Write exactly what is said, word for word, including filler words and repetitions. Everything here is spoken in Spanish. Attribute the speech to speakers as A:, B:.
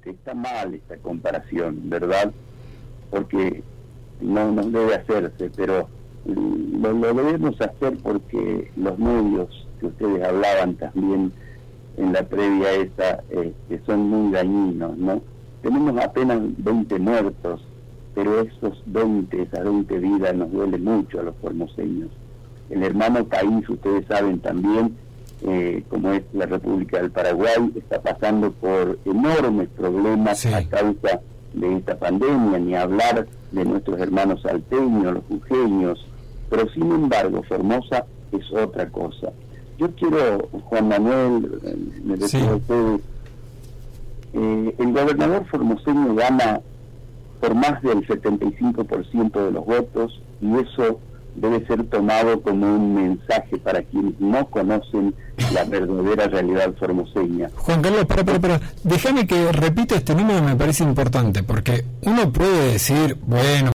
A: que está mal esta comparación, ¿verdad? Porque no, no debe hacerse, pero lo, lo debemos hacer porque los medios que ustedes hablaban también en la previa esa, eh, que son muy dañinos, ¿no? Tenemos apenas veinte muertos, pero esos veinte, esas veinte vidas nos duele mucho a los formoseños. El hermano país, ustedes saben también, eh, como es la República del Paraguay, está pasando por enormes problemas sí. a causa de esta pandemia, ni hablar de nuestros hermanos salteños, los jujeños, pero sin embargo Formosa es otra cosa. Yo quiero, Juan Manuel, me refiero sí. a ustedes, eh, el gobernador formoseño gana por más del setenta y cinco por ciento de los votos, y eso debe ser tomado como un mensaje para quienes no conocen la verdadera realidad formoseña.
B: Juan Carlos, para, para, para, déjame que repita este número, me parece importante, porque uno puede decir, bueno,